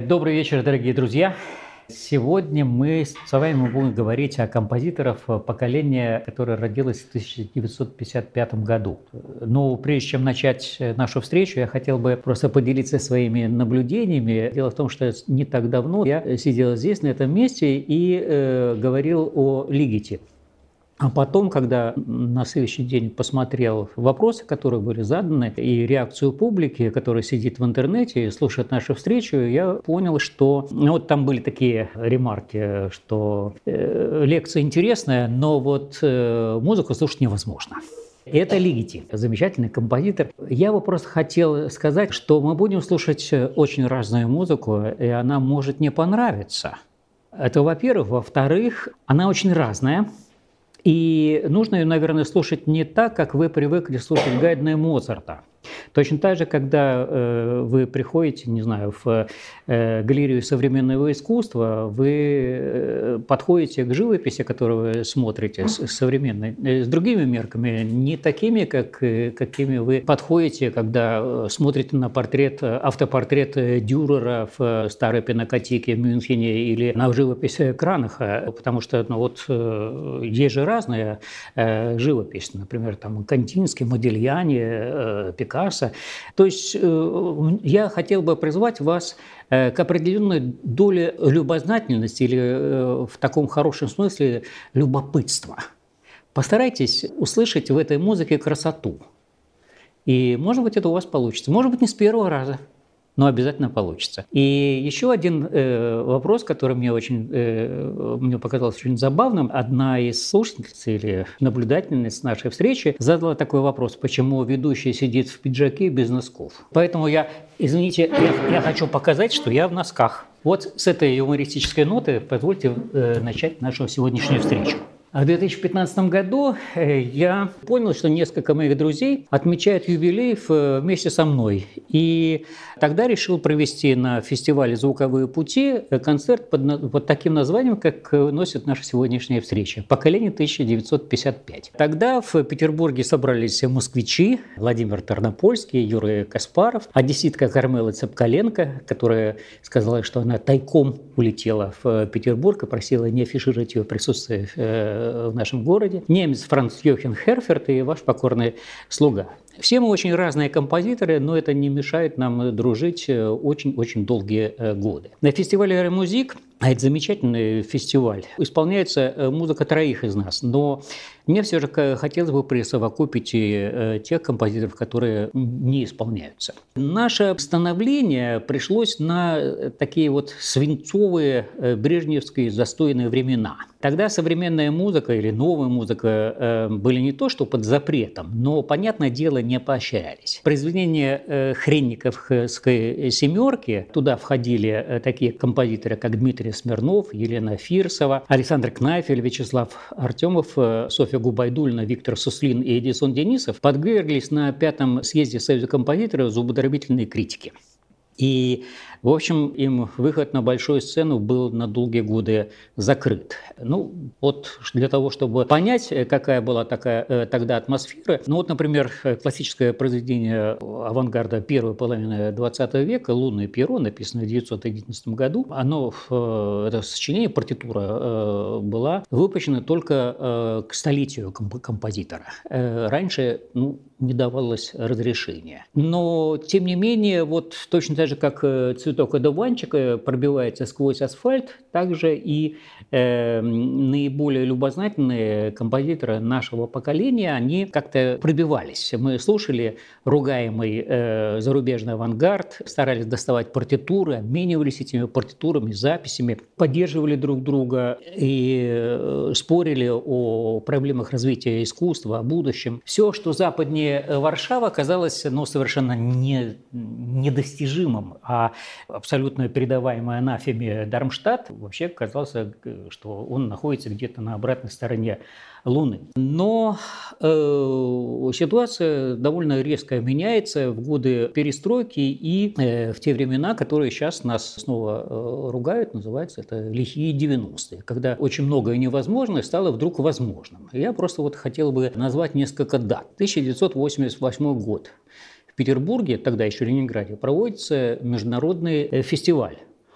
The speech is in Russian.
Добрый вечер, дорогие друзья. Сегодня мы с вами будем говорить о композиторах поколения, которое родилось в 1955 году. Но прежде чем начать нашу встречу, я хотел бы просто поделиться своими наблюдениями. Дело в том, что не так давно я сидел здесь, на этом месте, и говорил о Лигете. А потом, когда на следующий день посмотрел вопросы, которые были заданы, и реакцию публики, которая сидит в интернете и слушает нашу встречу, я понял, что вот там были такие ремарки, что лекция интересная, но вот музыку слушать невозможно. Это Лигeti, замечательный композитор. Я бы просто хотел сказать, что мы будем слушать очень разную музыку, и она может не понравиться. Это, во-первых. Во-вторых, она очень разная. И нужно ее, наверное, слушать не так, как вы привыкли слушать Гайдна и Моцарта. Точно так же, когда вы приходите, не знаю, в галерею современного искусства, вы подходите к живописи, которую вы смотрите, современной, с другими мерками, не такими, какими вы подходите, когда смотрите на автопортрет Дюрера в старой пинакотеке в Мюнхене или на живопись Кранаха, потому что есть же разная живопись, например, там Кандинский, Модильяни, Пикассо. То есть я хотел бы призвать вас к определенной доле любознательности или в таком хорошем смысле любопытства. Постарайтесь услышать в этой музыке красоту. И, может быть, это у вас получится. Может быть, не с первого раза, но обязательно получится. И еще один вопрос, который мне показался очень забавным. Одна из слушательниц или наблюдательниц нашей встречи задала такой вопрос: почему ведущий сидит в пиджаке без носков? Поэтому я хочу показать, что я в носках. Вот с этой юмористической ноты позвольте начать нашу сегодняшнюю встречу. В 2015 году я понял, что несколько моих друзей отмечают юбилей вместе со мной. И тогда решил провести на фестивале «Звуковые пути» концерт под таким названием, как носит наша сегодняшняя встреча «Поколение 1955». Тогда в Петербурге собрались москвичи: Владимир Тарнопольский, Юрий Каспаров, одесситка Кармела Цепкаленко, которая сказала, что она тайком улетела в Петербург и просила не афишировать ее присутствие в нашем городе, немец Франц Йохен Херферт и ваш покорный слуга. Все мы очень разные композиторы, но это не мешает нам дружить очень-очень долгие годы. На фестивале «Ремузик», а это замечательный фестиваль, исполняется музыка троих из нас, но мне все же хотелось бы присовокупить и тех композиторов, которые не исполняются. Наше становление пришлось на такие вот свинцовые брежневские застойные времена. Тогда современная музыка или новая музыка были не то что под запретом, но, понятное дело, не поощрялись. Произведения хренниковской семерки, туда входили такие композиторы, как Дмитрий Смирнов, Елена Фирсова, Александр Кнайфель, Вячеслав Артемов, Софья Губайдуллина, Виктор Суслин и Эдисон Денисов, подверглись на 5-м съезде Союза композиторов зубодробительной критике. И, в общем, им выход на большую сцену был на долгие годы закрыт. Ну, вот для того, чтобы понять, какая была тогда атмосфера, например, классическое произведение авангарда первой половины XX века «Лунное перо», написанное в 1911 году, это сочинение, партитура была выпущена только к столетию композитора. Раньше, не давалось разрешения. Но, тем не менее, вот точно так же, как цветок одуванчика пробивается сквозь асфальт, также и наиболее любознательные композиторы нашего поколения, они как-то пробивались. Мы слушали ругаемый зарубежный авангард, старались доставать партитуры, обменивались этими партитурами, записями, поддерживали друг друга и спорили о проблемах развития искусства, о будущем. Все, что западнее Варшава, казалось совершенно недостижимым, а абсолютно передаваемый анафеме Дармштадт вообще казалось, что он находится где-то на обратной стороне Луны. Но ситуация довольно резко меняется в годы перестройки и в те времена, которые сейчас нас снова ругают, называется это лихие 90-е, когда очень многое невозможное стало вдруг возможным. Я просто хотел бы назвать несколько дат. 1988 год. В Петербурге, тогда еще в Ленинграде, проводится международный фестиваль